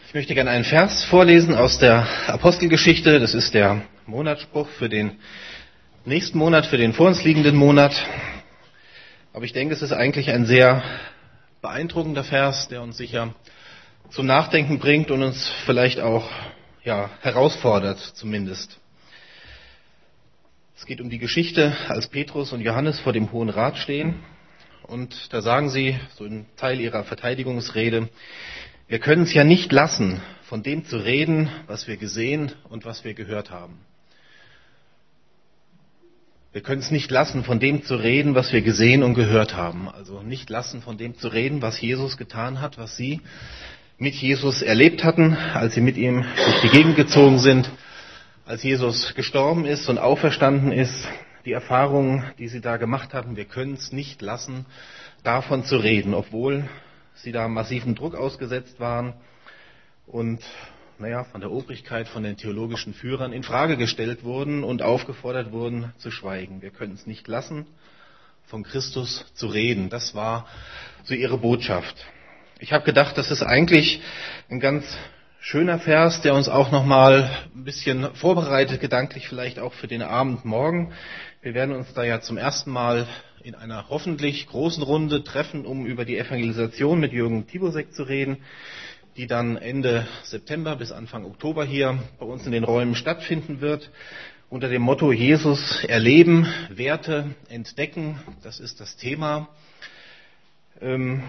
Ich möchte gerne einen Vers vorlesen aus der Apostelgeschichte. Das ist der Monatsspruch für den nächsten Monat, für den vor uns liegenden Monat. Aber ich denke, es ist eigentlich ein sehr beeindruckender Vers, der uns sicher zum Nachdenken bringt und uns vielleicht auch herausfordert zumindest. Es geht um die Geschichte, als Petrus und Johannes vor dem Hohen Rat stehen. Und da sagen sie, so ein Teil ihrer Verteidigungsrede: Wir können es ja nicht lassen, von dem zu reden, was wir gesehen und was wir gehört haben. Wir können es nicht lassen, von dem zu reden, was wir gesehen und gehört haben. Also nicht lassen, von dem zu reden, was Jesus getan hat, was sie mit Jesus erlebt hatten, als sie mit ihm durch die Gegend gezogen sind, als Jesus gestorben ist und auferstanden ist. Die Erfahrungen, die sie da gemacht haben, wir können es nicht lassen, davon zu reden, obwohl sie da massiven Druck ausgesetzt waren und von der Obrigkeit, von den theologischen Führern in Frage gestellt wurden und aufgefordert wurden zu schweigen. Wir können es nicht lassen, von Christus zu reden. Das war so ihre Botschaft. Ich habe gedacht, das ist eigentlich ein ganz schöner Vers, der uns auch nochmal ein bisschen vorbereitet, gedanklich vielleicht auch für den Abend morgen. Wir werden uns da ja zum ersten Mal in einer hoffentlich großen Runde treffen, um über die Evangelisation mit Jürgen Tibosek zu reden, die dann Ende September bis Anfang Oktober hier bei uns in den Räumen stattfinden wird, unter dem Motto Jesus erleben, Werte entdecken. Das ist das Thema. Und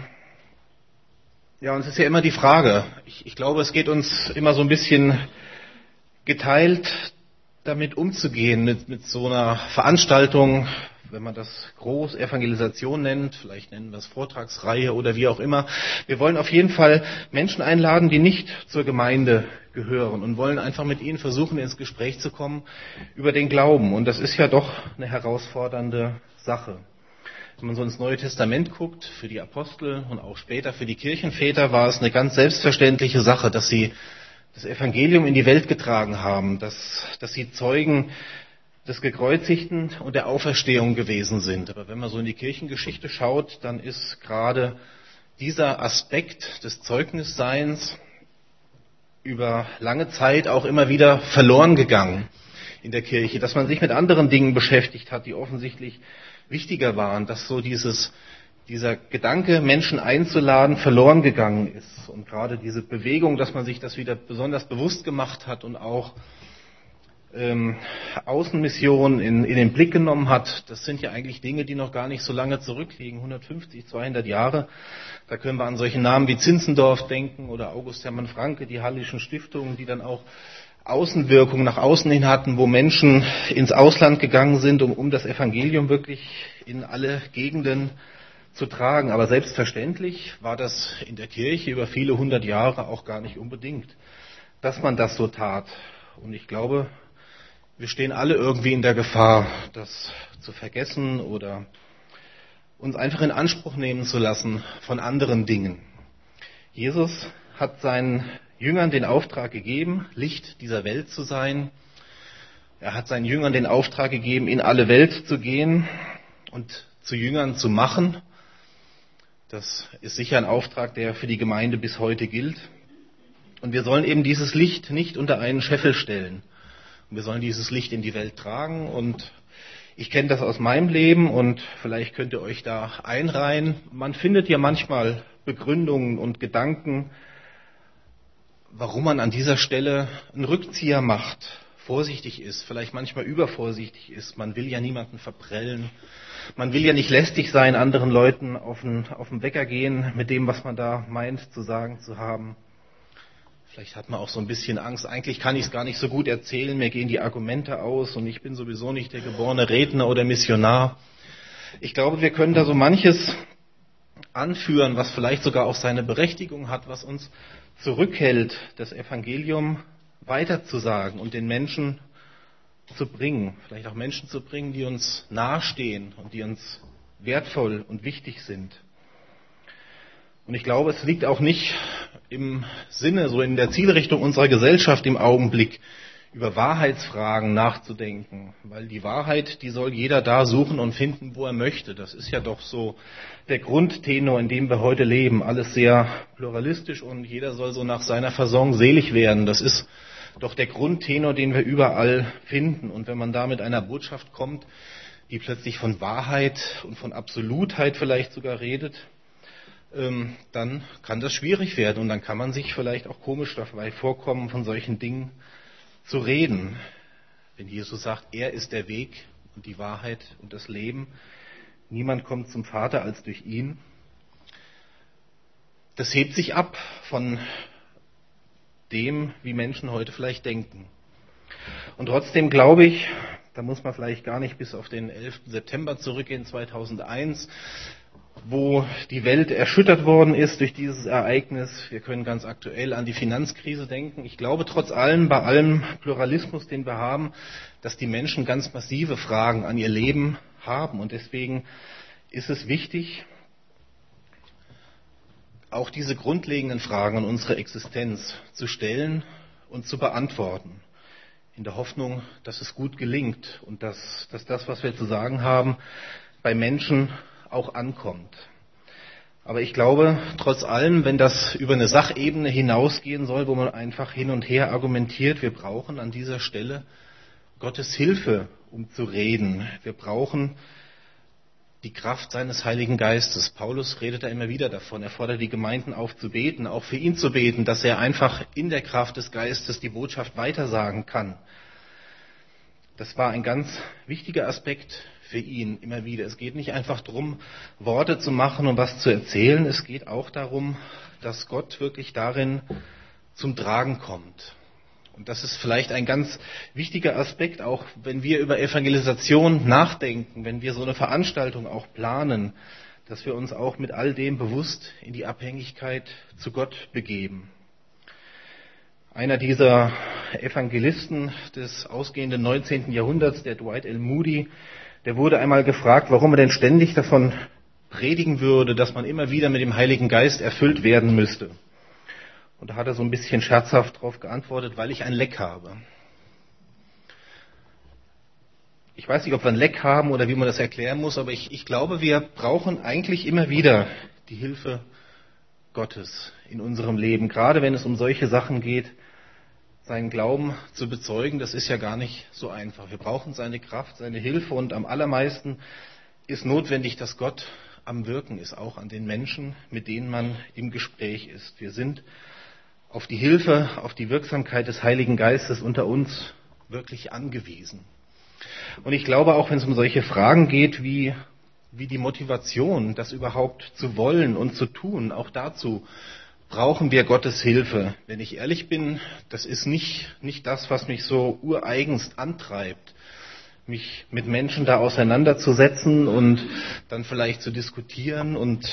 es ist ja immer die Frage, ich glaube, es geht uns immer so ein bisschen geteilt, damit umzugehen, mit so einer Veranstaltung, wenn man das groß Evangelisation nennt, vielleicht nennen wir es Vortragsreihe oder wie auch immer. Wir wollen auf jeden Fall Menschen einladen, die nicht zur Gemeinde gehören und wollen einfach mit ihnen versuchen, ins Gespräch zu kommen über den Glauben. Und das ist ja doch eine herausfordernde Sache. Wenn man so ins Neue Testament guckt, für die Apostel und auch später für die Kirchenväter war es eine ganz selbstverständliche Sache, dass sie das Evangelium in die Welt getragen haben, dass sie Zeugen des Gekreuzigten und der Auferstehung gewesen sind. Aber wenn man so in die Kirchengeschichte schaut, dann ist gerade dieser Aspekt des Zeugnisseins über lange Zeit auch immer wieder verloren gegangen in der Kirche, dass man sich mit anderen Dingen beschäftigt hat, die offensichtlich wichtiger waren, dass so dieser Gedanke, Menschen einzuladen, verloren gegangen ist. Und gerade diese Bewegung, dass man sich das wieder besonders bewusst gemacht hat und auch Außenmissionen in den Blick genommen hat, das sind ja eigentlich Dinge, die noch gar nicht so lange zurückliegen, 150, 200 Jahre. Da können wir an solche Namen wie Zinzendorf denken oder August Hermann Francke, die Hallischen Stiftungen, die dann auch Außenwirkungen nach außen hin hatten, wo Menschen ins Ausland gegangen sind, um das Evangelium wirklich in alle Gegenden zu tragen. Aber selbstverständlich war das in der Kirche über viele hundert Jahre auch gar nicht unbedingt, dass man das so tat. Und ich glaube, wir stehen alle irgendwie in der Gefahr, das zu vergessen oder uns einfach in Anspruch nehmen zu lassen von anderen Dingen. Jesus hat seinen Jüngern den Auftrag gegeben, Licht dieser Welt zu sein. Er hat seinen Jüngern den Auftrag gegeben, in alle Welt zu gehen und zu Jüngern zu machen. Das ist sicher ein Auftrag, der für die Gemeinde bis heute gilt. Und wir sollen eben dieses Licht nicht unter einen Scheffel stellen. Und wir sollen dieses Licht in die Welt tragen. Und ich kenne das aus meinem Leben und vielleicht könnt ihr euch da einreihen. Man findet ja manchmal Begründungen und Gedanken, warum man an dieser Stelle einen Rückzieher macht, vorsichtig ist, vielleicht manchmal übervorsichtig ist. Man will ja niemanden verprellen. Man will ja nicht lästig sein, anderen Leuten auf den Wecker gehen mit dem, was man da meint zu sagen zu haben. Vielleicht hat man auch so ein bisschen Angst. Eigentlich kann ich es gar nicht so gut erzählen. Mir gehen die Argumente aus und ich bin sowieso nicht der geborene Redner oder Missionar. Ich glaube, wir können da so manches anführen, was vielleicht sogar auch seine Berechtigung hat, was uns zurückhält, das Evangelium weiterzusagen und den Menschen zu bringen. Vielleicht auch Menschen zu bringen, die uns nahestehen und die uns wertvoll und wichtig sind. Und ich glaube, es liegt auch nicht im Sinne, so in der Zielrichtung unserer Gesellschaft im Augenblick, über Wahrheitsfragen nachzudenken, weil die Wahrheit, die soll jeder da suchen und finden, wo er möchte. Das ist ja doch so der Grundtenor, in dem wir heute leben. Alles sehr pluralistisch und jeder soll so nach seiner Fasson selig werden. Das ist doch der Grundtenor, den wir überall finden. Und wenn man da mit einer Botschaft kommt, die plötzlich von Wahrheit und von Absolutheit vielleicht sogar redet, dann kann das schwierig werden und dann kann man sich vielleicht auch komisch dabei vorkommen, von solchen Dingen zu reden. Wenn Jesus sagt, er ist der Weg und die Wahrheit und das Leben, niemand kommt zum Vater als durch ihn. Das hebt sich ab von dem, wie Menschen heute vielleicht denken. Und trotzdem glaube ich, da muss man vielleicht gar nicht bis auf den 11. September zurückgehen, 2001, wo die Welt erschüttert worden ist durch dieses Ereignis. Wir können ganz aktuell an die Finanzkrise denken. Ich glaube trotz allem, bei allem Pluralismus, den wir haben, dass die Menschen ganz massive Fragen an ihr Leben haben. Und deswegen ist es wichtig, auch diese grundlegenden Fragen an unsere Existenz zu stellen und zu beantworten. In der Hoffnung, dass es gut gelingt und dass das, was wir zu sagen haben, bei Menschen auch ankommt. Aber ich glaube, trotz allem, wenn das über eine Sachebene hinausgehen soll, wo man einfach hin und her argumentiert, wir brauchen an dieser Stelle Gottes Hilfe, um zu reden. Wir brauchen die Kraft seines Heiligen Geistes. Paulus redet da immer wieder davon. Er fordert die Gemeinden auf zu beten, auch für ihn zu beten, dass er einfach in der Kraft des Geistes die Botschaft weitersagen kann. Das war ein ganz wichtiger Aspekt für ihn immer wieder. Es geht nicht einfach darum, Worte zu machen und was zu erzählen. Es geht auch darum, dass Gott wirklich darin zum Tragen kommt. Und das ist vielleicht ein ganz wichtiger Aspekt, auch wenn wir über Evangelisation nachdenken, wenn wir so eine Veranstaltung auch planen, dass wir uns auch mit all dem bewusst in die Abhängigkeit zu Gott begeben. Einer dieser Evangelisten des ausgehenden 19. Jahrhunderts, der Dwight L. Moody, der wurde einmal gefragt, warum er denn ständig davon predigen würde, dass man immer wieder mit dem Heiligen Geist erfüllt werden müsste. Und da hat er so ein bisschen scherzhaft darauf geantwortet, weil ich ein Leck habe. Ich weiß nicht, ob wir ein Leck haben oder wie man das erklären muss, aber ich glaube, wir brauchen eigentlich immer wieder die Hilfe Gottes in unserem Leben. Gerade wenn es um solche Sachen geht, seinen Glauben zu bezeugen, das ist ja gar nicht so einfach. Wir brauchen seine Kraft, seine Hilfe und am allermeisten ist notwendig, dass Gott am Wirken ist, auch an den Menschen, mit denen man im Gespräch ist. Wir sind auf die Hilfe, auf die Wirksamkeit des Heiligen Geistes unter uns wirklich angewiesen. Und ich glaube auch, wenn es um solche Fragen geht, wie die Motivation, das überhaupt zu wollen und zu tun, auch dazu brauchen wir Gottes Hilfe. Wenn ich ehrlich bin, das ist nicht das, was mich so ureigenst antreibt, mich mit Menschen da auseinanderzusetzen und dann vielleicht zu diskutieren und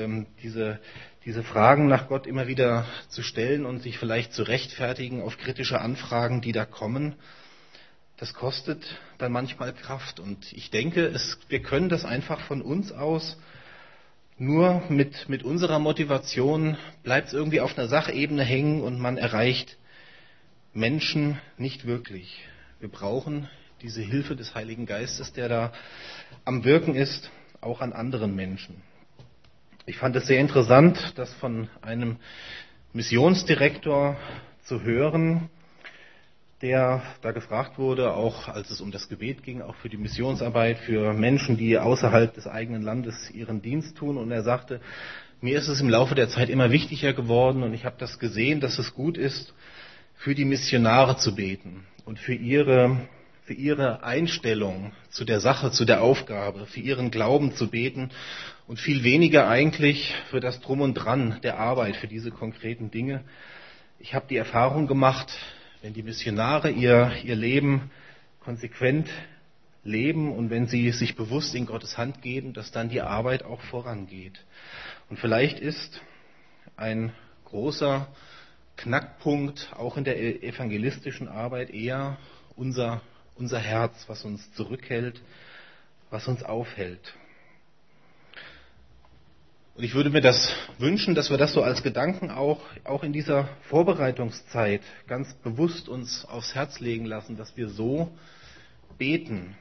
diese Fragen nach Gott immer wieder zu stellen und sich vielleicht zu rechtfertigen auf kritische Anfragen, die da kommen. Das kostet dann manchmal Kraft. Und ich denke, wir können das einfach von uns aus. Nur mit unserer Motivation bleibt es irgendwie auf einer Sachebene hängen und man erreicht Menschen nicht wirklich. Wir brauchen diese Hilfe des Heiligen Geistes, der da am Wirken ist, auch an anderen Menschen. Ich fand es sehr interessant, das von einem Missionsdirektor zu hören, der da gefragt wurde, auch als es um das Gebet ging, auch für die Missionsarbeit, für Menschen, die außerhalb des eigenen Landes ihren Dienst tun. Und er sagte, mir ist es im Laufe der Zeit immer wichtiger geworden und ich habe das gesehen, dass es gut ist, für die Missionare zu beten und für ihre Einstellung zu der Sache, zu der Aufgabe, für ihren Glauben zu beten und viel weniger eigentlich für das Drum und Dran der Arbeit, für diese konkreten Dinge. Ich habe die Erfahrung gemacht, wenn die Missionare ihr Leben konsequent leben und wenn sie sich bewusst in Gottes Hand geben, dass dann die Arbeit auch vorangeht. Und vielleicht ist ein großer Knackpunkt auch in der evangelistischen Arbeit eher unser Herz, was uns zurückhält, was uns aufhält. Und ich würde mir das wünschen, dass wir das so als Gedanken auch in dieser Vorbereitungszeit ganz bewusst uns aufs Herz legen lassen, dass wir so beten.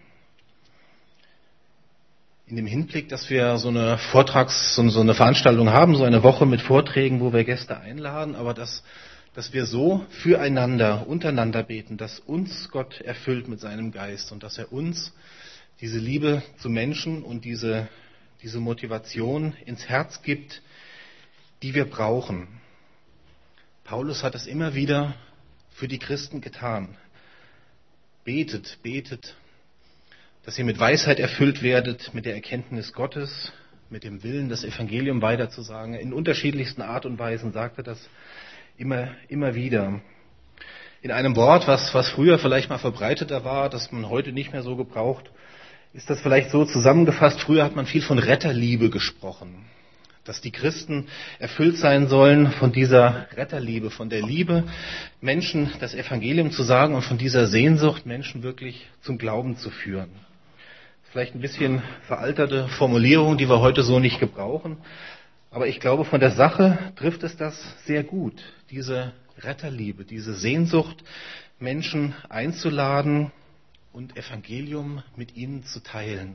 In dem Hinblick, dass wir so eine so eine Veranstaltung haben, so eine Woche mit Vorträgen, wo wir Gäste einladen, aber dass wir so füreinander, untereinander beten, dass uns Gott erfüllt mit seinem Geist und dass er uns diese Liebe zu Menschen und diese Motivation ins Herz gibt, die wir brauchen. Paulus hat es immer wieder für die Christen getan. Betet, betet, dass ihr mit Weisheit erfüllt werdet, mit der Erkenntnis Gottes, mit dem Willen, das Evangelium weiterzusagen. In unterschiedlichsten Art und Weisen sagt er das immer wieder. In einem Wort, was früher vielleicht mal verbreiteter war, das man heute nicht mehr so gebraucht, ist das vielleicht so zusammengefasst. Früher hat man viel von Retterliebe gesprochen, dass die Christen erfüllt sein sollen von dieser Retterliebe, von der Liebe, Menschen das Evangelium zu sagen und von dieser Sehnsucht, Menschen wirklich zum Glauben zu führen. Vielleicht ein bisschen veralterte Formulierung, die wir heute so nicht gebrauchen, aber ich glaube, von der Sache trifft es das sehr gut, diese Retterliebe, diese Sehnsucht, Menschen einzuladen und Evangelium mit ihnen zu teilen.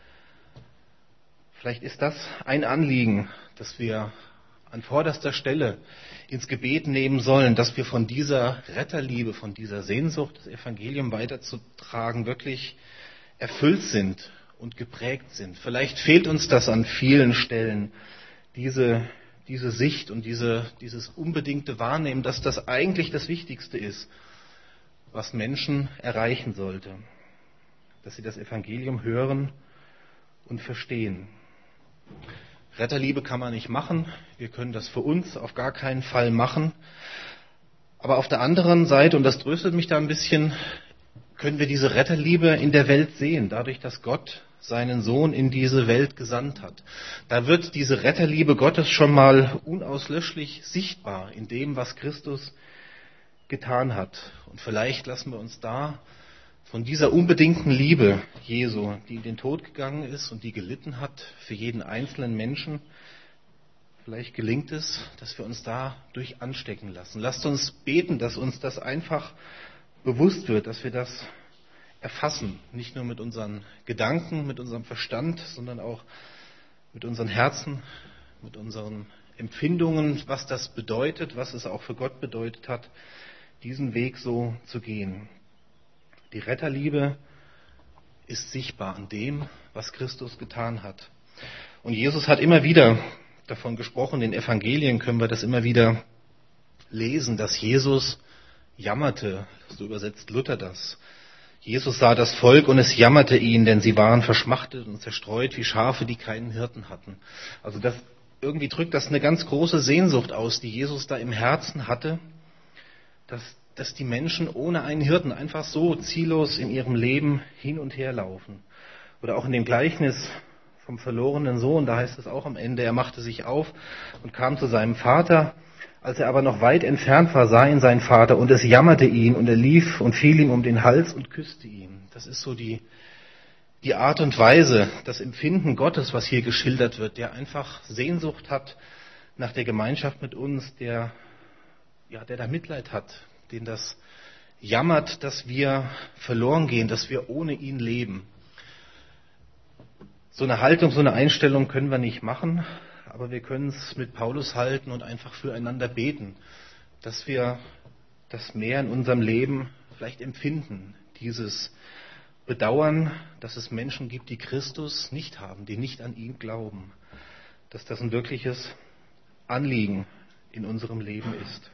Vielleicht ist das ein Anliegen, das wir an vorderster Stelle ins Gebet nehmen sollen, dass wir von dieser Retterliebe, von dieser Sehnsucht, das Evangelium weiterzutragen, wirklich erfüllt sind und geprägt sind. Vielleicht fehlt uns das an vielen Stellen, diese Sicht und dieses unbedingte Wahrnehmen, dass das eigentlich das Wichtigste ist, was Menschen erreichen sollte, dass sie das Evangelium hören und verstehen. Retterliebe kann man nicht machen, wir können das für uns auf gar keinen Fall machen, aber auf der anderen Seite, und das tröstet mich da ein bisschen, können wir diese Retterliebe in der Welt sehen, dadurch, dass Gott seinen Sohn in diese Welt gesandt hat. Da wird diese Retterliebe Gottes schon mal unauslöschlich sichtbar in dem, was Christus getan hat. Und vielleicht lassen wir uns da von dieser unbedingten Liebe Jesu, die in den Tod gegangen ist und die gelitten hat für jeden einzelnen Menschen, vielleicht gelingt es, dass wir uns dadurch anstecken lassen. Lasst uns beten, dass uns das einfach bewusst wird, dass wir das erfassen, nicht nur mit unseren Gedanken, mit unserem Verstand, sondern auch mit unseren Herzen, mit unseren Empfindungen, was das bedeutet, was es auch für Gott bedeutet hat, diesen Weg so zu gehen. Die Retterliebe ist sichtbar an dem, was Christus getan hat. Und Jesus hat immer wieder davon gesprochen, in den Evangelien können wir das immer wieder lesen, dass Jesus jammerte, so übersetzt Luther das. Jesus sah das Volk und es jammerte ihn, denn sie waren verschmachtet und zerstreut wie Schafe, die keinen Hirten hatten. Also irgendwie drückt das eine ganz große Sehnsucht aus, die Jesus da im Herzen hatte, dass die Menschen ohne einen Hirten einfach so ziellos in ihrem Leben hin und her laufen. Oder auch in dem Gleichnis vom verlorenen Sohn, da heißt es auch am Ende, er machte sich auf und kam zu seinem Vater. Als er aber noch weit entfernt war, sah ihn sein Vater und es jammerte ihn und er lief und fiel ihm um den Hals und küsste ihn. Das ist so die Art und Weise, das Empfinden Gottes, was hier geschildert wird, der einfach Sehnsucht hat nach der Gemeinschaft mit uns, der da Mitleid hat, den das jammert, dass wir verloren gehen, dass wir ohne ihn leben. So eine Haltung, so eine Einstellung können wir nicht machen, aber wir können es mit Paulus halten und einfach füreinander beten, dass wir das mehr in unserem Leben vielleicht empfinden, dieses Bedauern, dass es Menschen gibt, die Christus nicht haben, die nicht an ihn glauben, dass das ein wirkliches Anliegen in unserem Leben ist.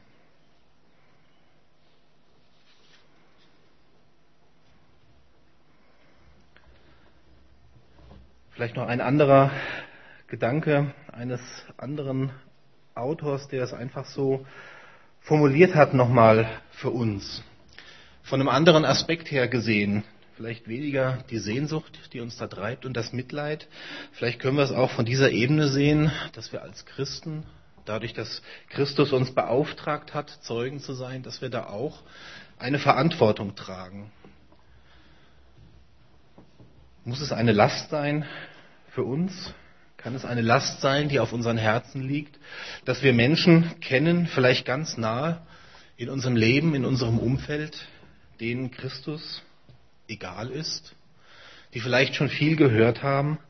Vielleicht noch ein anderer Gedanke eines anderen Autors, der es einfach so formuliert hat nochmal für uns. Von einem anderen Aspekt her gesehen, vielleicht weniger die Sehnsucht, die uns da treibt und das Mitleid. Vielleicht können wir es auch von dieser Ebene sehen, dass wir als Christen, dadurch, dass Christus uns beauftragt hat, Zeugen zu sein, dass wir da auch eine Verantwortung tragen. Muss es eine Last sein für uns, Kann es eine Last sein, die auf unseren Herzen liegt, dass wir Menschen kennen, vielleicht ganz nah in unserem Leben, in unserem Umfeld, denen Christus egal ist, die vielleicht schon viel gehört haben?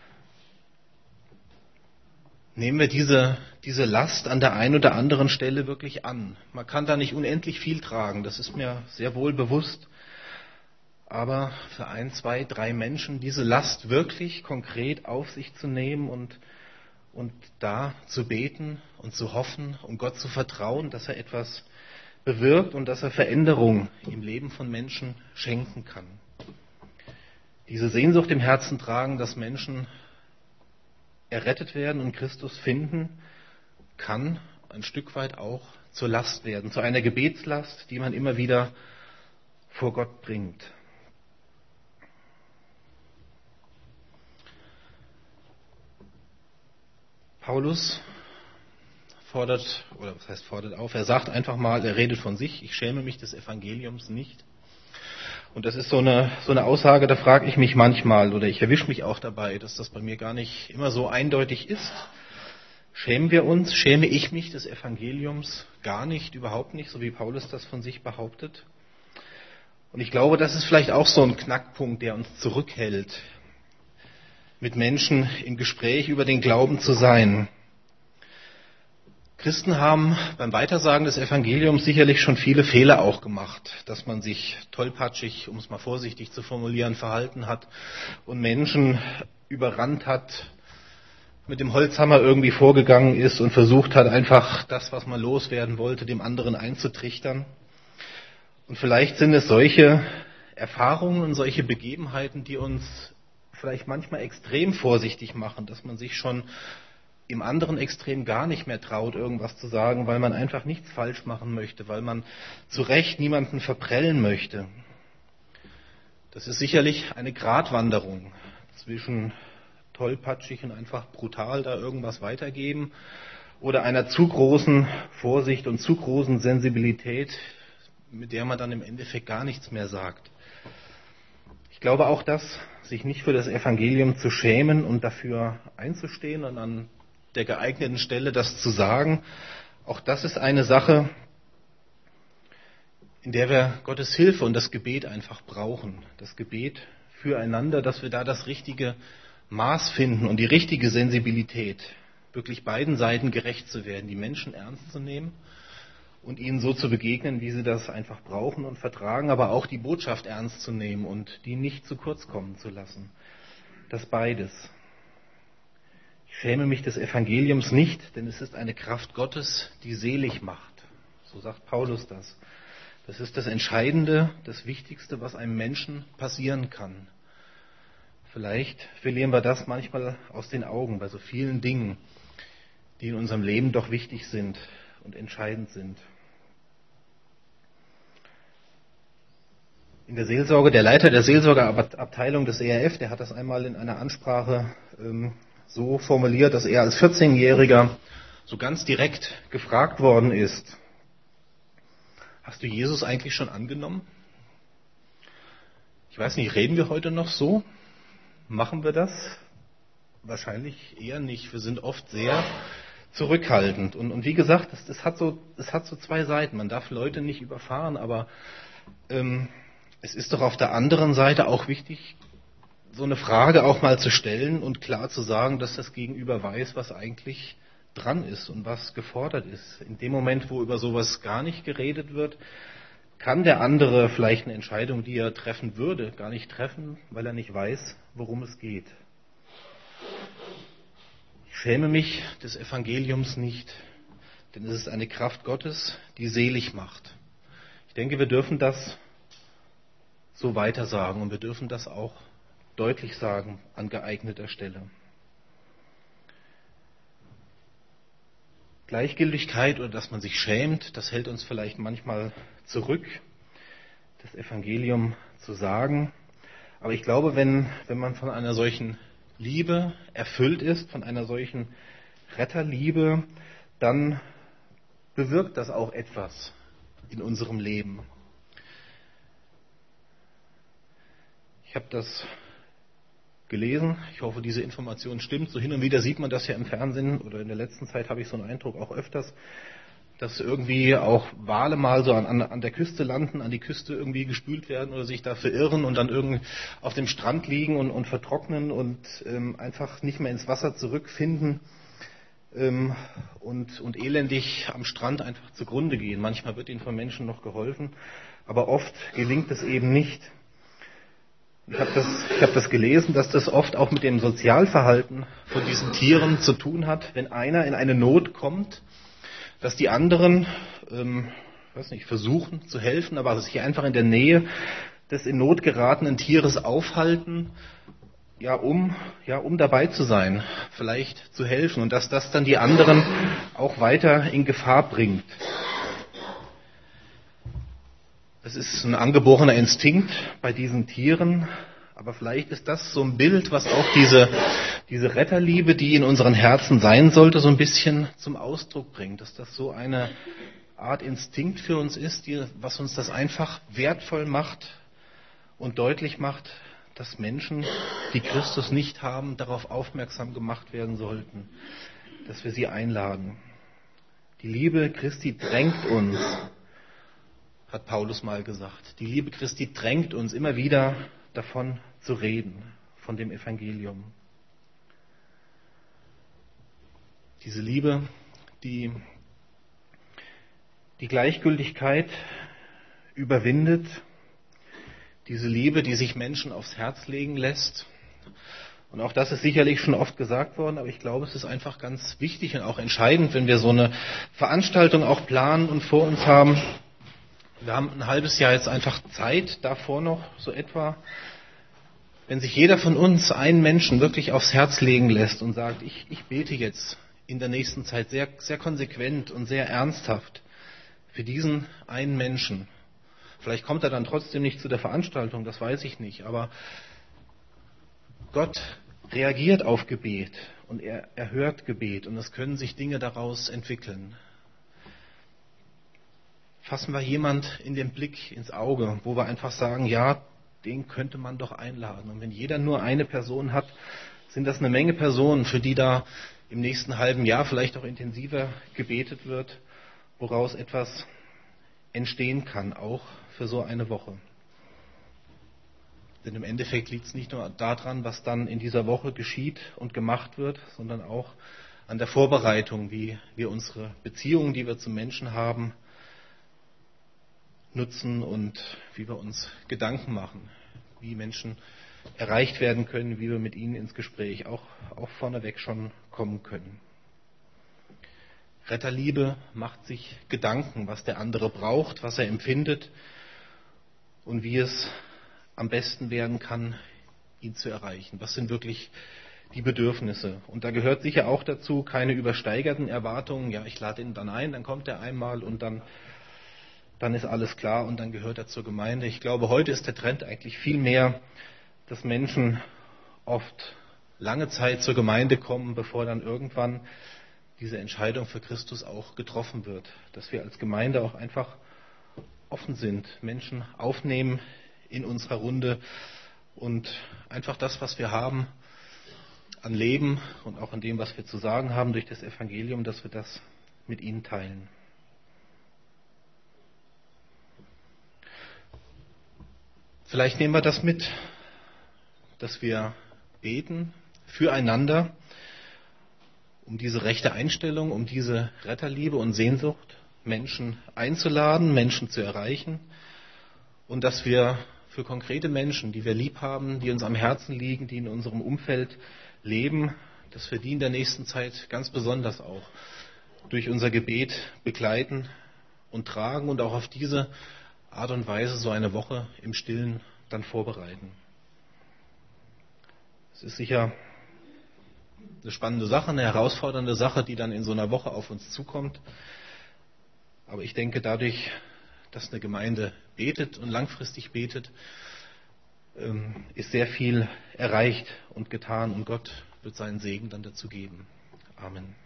Nehmen wir diese Last an der einen oder anderen Stelle wirklich an. Man kann da nicht unendlich viel tragen, das ist mir sehr wohl bewusst. Aber für 1, 2, 3 Menschen diese Last wirklich konkret auf sich zu nehmen und da zu beten und zu hoffen und Gott zu vertrauen, dass er etwas bewirkt und dass er Veränderung im Leben von Menschen schenken kann. Diese Sehnsucht im Herzen tragen, dass Menschen errettet werden und Christus finden, kann ein Stück weit auch zur Last werden, zu einer Gebetslast, die man immer wieder vor Gott bringt. Paulus fordert auf, er sagt einfach mal, er redet von sich, ich schäme mich des Evangeliums nicht. Und das ist so eine Aussage, da frage ich mich manchmal, oder ich erwische mich auch dabei, dass das bei mir gar nicht immer so eindeutig ist. Schämen wir uns, schäme ich mich des Evangeliums gar nicht, überhaupt nicht, so wie Paulus das von sich behauptet? Und ich glaube, das ist vielleicht auch so ein Knackpunkt, der uns zurückhält, mit Menschen im Gespräch über den Glauben zu sein. Christen haben beim Weitersagen des Evangeliums sicherlich schon viele Fehler auch gemacht, dass man sich tollpatschig, um es mal vorsichtig zu formulieren, verhalten hat und Menschen überrannt hat, mit dem Holzhammer irgendwie vorgegangen ist und versucht hat, einfach das, was man loswerden wollte, dem anderen einzutrichtern. Und vielleicht sind es solche Erfahrungen und solche Begebenheiten, die uns vielleicht manchmal extrem vorsichtig machen, dass man sich schon im anderen Extrem gar nicht mehr traut, irgendwas zu sagen, weil man einfach nichts falsch machen möchte, weil man zu Recht niemanden verprellen möchte. Das ist sicherlich eine Gratwanderung zwischen tollpatschig und einfach brutal da irgendwas weitergeben oder einer zu großen Vorsicht und zu großen Sensibilität, mit der man dann im Endeffekt gar nichts mehr sagt. Ich glaube auch, dass sich nicht für das Evangelium zu schämen und dafür einzustehen und an der geeigneten Stelle das zu sagen, auch das ist eine Sache, in der wir Gottes Hilfe und das Gebet einfach brauchen. Das Gebet füreinander, dass wir da das richtige Maß finden und die richtige Sensibilität, wirklich beiden Seiten gerecht zu werden, die Menschen ernst zu nehmen und ihnen so zu begegnen, wie sie das einfach brauchen und vertragen, aber auch die Botschaft ernst zu nehmen und die nicht zu kurz kommen zu lassen. Das beides. Ich schäme mich des Evangeliums nicht, denn es ist eine Kraft Gottes, die selig macht. So sagt Paulus das. Das ist das Entscheidende, das Wichtigste, was einem Menschen passieren kann. Vielleicht verlieren wir das manchmal aus den Augen bei so vielen Dingen, die in unserem Leben doch wichtig sind und entscheidend sind. In der Seelsorge, der Leiter der Seelsorgeabteilung des ERF, der hat das einmal in einer Ansprache so formuliert, dass er als 14-Jähriger so ganz direkt gefragt worden ist: Hast du Jesus eigentlich schon angenommen? Ich weiß nicht, reden wir heute noch so? Machen wir das? Wahrscheinlich eher nicht. Wir sind oft sehr zurückhaltend. Und wie gesagt, es hat so zwei Seiten. Man darf Leute nicht überfahren, aber es ist doch auf der anderen Seite auch wichtig, so eine Frage auch mal zu stellen und klar zu sagen, dass das Gegenüber weiß, was eigentlich dran ist und was gefordert ist. In dem Moment, wo über sowas gar nicht geredet wird, kann der andere vielleicht eine Entscheidung, die er treffen würde, gar nicht treffen, weil er nicht weiß, worum es geht. Ich schäme mich des Evangeliums nicht, denn es ist eine Kraft Gottes, die selig macht. Ich denke, wir dürfen das so weitersagen und wir dürfen das auch deutlich sagen an geeigneter Stelle. Gleichgültigkeit oder dass man sich schämt, das hält uns vielleicht manchmal zurück, das Evangelium zu sagen. Aber ich glaube, wenn man von einer solchen Liebe erfüllt ist, von einer solchen Retterliebe, dann bewirkt das auch etwas in unserem Leben. Ich habe das gelesen. Ich hoffe, diese Information stimmt. So hin und wieder sieht man das ja im Fernsehen oder in der letzten Zeit habe ich so einen Eindruck auch öfters, dass irgendwie auch Wale mal so an der Küste landen, an die Küste irgendwie gespült werden oder sich da verirren und dann irgendwie auf dem Strand liegen und vertrocknen und einfach nicht mehr ins Wasser zurückfinden und elendig am Strand einfach zugrunde gehen. Manchmal wird ihnen von Menschen noch geholfen, aber oft gelingt es eben nicht. Ich habe das gelesen, dass das oft auch mit dem Sozialverhalten von diesen Tieren zu tun hat, wenn einer in eine Not kommt, dass die anderen versuchen zu helfen, aber sich einfach in der Nähe des in Not geratenen Tieres aufhalten, um dabei zu sein, vielleicht zu helfen und dass das dann die anderen auch weiter in Gefahr bringt. Es ist ein angeborener Instinkt bei diesen Tieren, aber vielleicht ist das so ein Bild, was auch diese Retterliebe, die in unseren Herzen sein sollte, so ein bisschen zum Ausdruck bringt, dass das so eine Art Instinkt für uns ist, was uns das einfach wertvoll macht und deutlich macht, dass Menschen, die Christus nicht haben, darauf aufmerksam gemacht werden sollten, dass wir sie einladen. Die Liebe Christi drängt uns, hat Paulus mal gesagt. Die Liebe Christi drängt uns immer wieder davon zu reden, von dem Evangelium. Diese Liebe, die Gleichgültigkeit überwindet, diese Liebe, die sich Menschen aufs Herz legen lässt. Und auch das ist sicherlich schon oft gesagt worden, aber ich glaube, es ist einfach ganz wichtig und auch entscheidend, wenn wir so eine Veranstaltung auch planen und vor uns haben. Wir haben ein halbes Jahr jetzt einfach Zeit, davor noch so etwa, wenn sich jeder von uns einen Menschen wirklich aufs Herz legen lässt und sagt, ich bete jetzt in der nächsten Zeit sehr, sehr konsequent und sehr ernsthaft für diesen einen Menschen. Vielleicht kommt er dann trotzdem nicht zu der Veranstaltung, das weiß ich nicht, aber Gott reagiert auf Gebet und er hört Gebet und es können sich Dinge daraus entwickeln. Fassen wir jemand in den Blick, ins Auge, wo wir einfach sagen, ja, den könnte man doch einladen. Und wenn jeder nur eine Person hat, sind das eine Menge Personen, für die da im nächsten halben Jahr vielleicht auch intensiver gebetet wird, woraus etwas entstehen kann, auch für so eine Woche. Denn im Endeffekt liegt es nicht nur daran, was dann in dieser Woche geschieht und gemacht wird, sondern auch an der Vorbereitung, wie wir unsere Beziehungen, die wir zu Menschen haben, nutzen und wie wir uns Gedanken machen, wie Menschen erreicht werden können, wie wir mit ihnen ins Gespräch auch vorneweg schon kommen können. Retterliebe macht sich Gedanken, was der andere braucht, was er empfindet und wie es am besten werden kann, ihn zu erreichen. Was sind wirklich die Bedürfnisse? Und da gehört sicher auch dazu, keine übersteigerten Erwartungen. Ja, ich lade ihn dann ein, dann kommt er einmal und dann ist alles klar und dann gehört er zur Gemeinde. Ich glaube, heute ist der Trend eigentlich viel mehr, dass Menschen oft lange Zeit zur Gemeinde kommen, bevor dann irgendwann diese Entscheidung für Christus auch getroffen wird. Dass wir als Gemeinde auch einfach offen sind, Menschen aufnehmen in unserer Runde und einfach das, was wir haben an Leben und auch an dem, was wir zu sagen haben durch das Evangelium, dass wir das mit ihnen teilen. Vielleicht nehmen wir das mit, dass wir beten füreinander, um diese rechte Einstellung, um diese Retterliebe und Sehnsucht, Menschen einzuladen, Menschen zu erreichen und dass wir für konkrete Menschen, die wir lieb haben, die uns am Herzen liegen, die in unserem Umfeld leben, dass wir die in der nächsten Zeit ganz besonders auch durch unser Gebet begleiten und tragen und auch auf diese Art und Weise so eine Woche im Stillen dann vorbereiten. Es ist sicher eine spannende Sache, eine herausfordernde Sache, die dann in so einer Woche auf uns zukommt. Aber ich denke, dadurch, dass eine Gemeinde betet und langfristig betet, ist sehr viel erreicht und getan und Gott wird seinen Segen dann dazu geben. Amen.